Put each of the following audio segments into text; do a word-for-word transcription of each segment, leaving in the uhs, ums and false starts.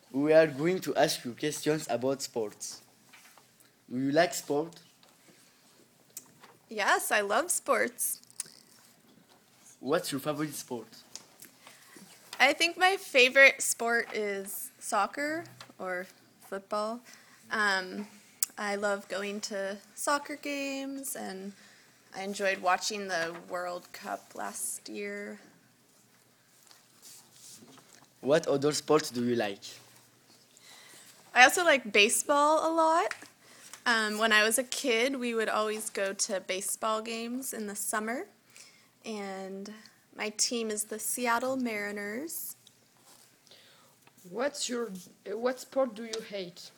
We are going to ask you questions about sports. Do you like sport? Yes, I love sports. What's your favorite sport? I think my favorite sport is soccer or football. Um, I love going to soccer games, and I enjoyed watching the World Cup last year. What other sports do you like? I also like baseball a lot. Um, when I was a kid, we would always go to baseball games in the summer, and my team is the Seattle Mariners. What's your uh, what sport do you hate?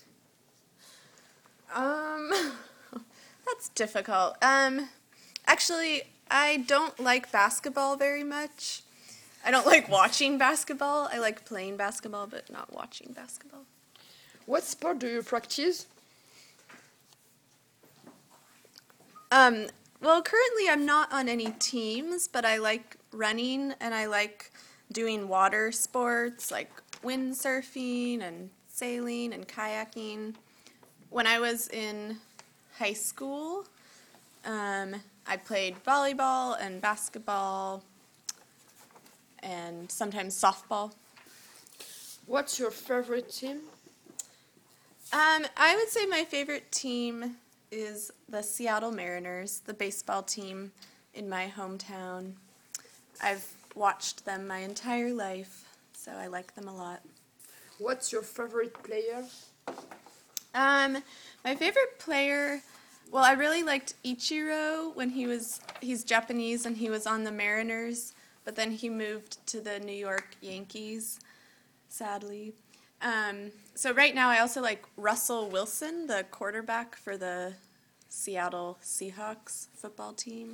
Um, that's difficult. Um, actually, I don't like basketball very much. I don't like watching basketball. I like playing basketball, but not watching basketball. What sport do you practice? Um, well, currently I'm not on any teams, but I like running and I like doing water sports like windsurfing and sailing and kayaking. When I was in high school, um, I played volleyball and basketball and sometimes softball. What's your favorite team? Um, I would say my favorite team is the Seattle Mariners, the baseball team in my hometown. I've watched them my entire life, so I like them a lot. What's your favorite player? Um, my favorite player, well, I really liked Ichiro when he was, he's Japanese and he was on the Mariners, but then he moved to the New York Yankees, sadly. Um, so right now I also like Russell Wilson, the quarterback for the Seattle Seahawks football team.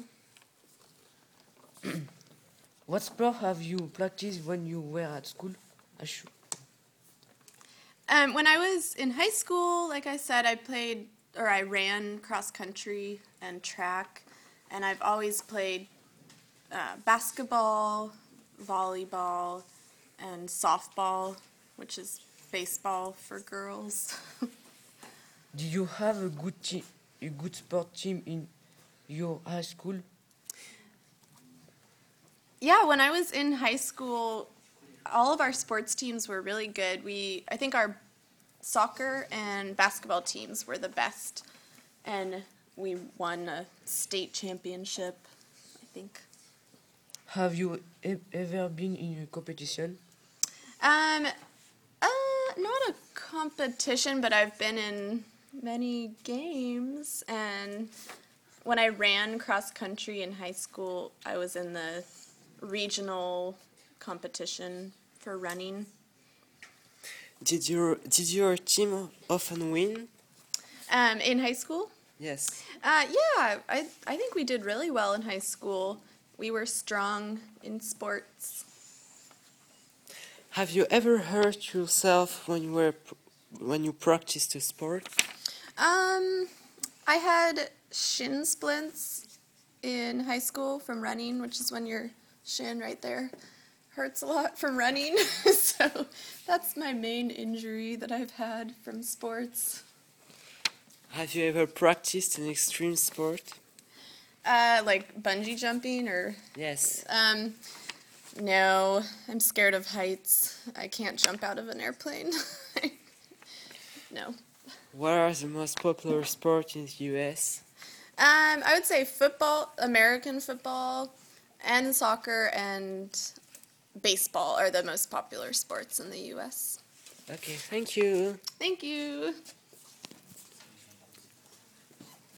What sport have you practiced when you were at school? Ashu. Um, when I was in high school, like I said, I played or I ran cross country and track, and I've always played uh, basketball, volleyball, and softball, which is baseball for girls. Did you have a good team, a good sport team in your high school? Yeah, when I was in high school, all of our sports teams were really good. We, I think our soccer and basketball teams were the best, and we won a state championship, I think. Have you e- ever been in a competition? Um, uh, not a competition, but I've been in many games, and when I ran cross country in high school, I was in the regional competition for running. Did your did your team often win? Um, in high school? Yes. Uh, yeah, I I think we did really well in high school. We were strong in sports. Have you ever hurt yourself when you were pr- when you practiced a sport? Um, I had shin splints in high school from running, which is when your shin right there hurts a lot from running. So that's my main injury that I've had from sports. Have you ever practiced an extreme sport? Uh, like bungee jumping or Yes. um, no, I'm scared of heights. I can't jump out of an airplane. No. What are the most popular sports in the U S? Um, I would say football, American football, and soccer and baseball are the most popular sports in the U S. Okay, thank you. Thank you.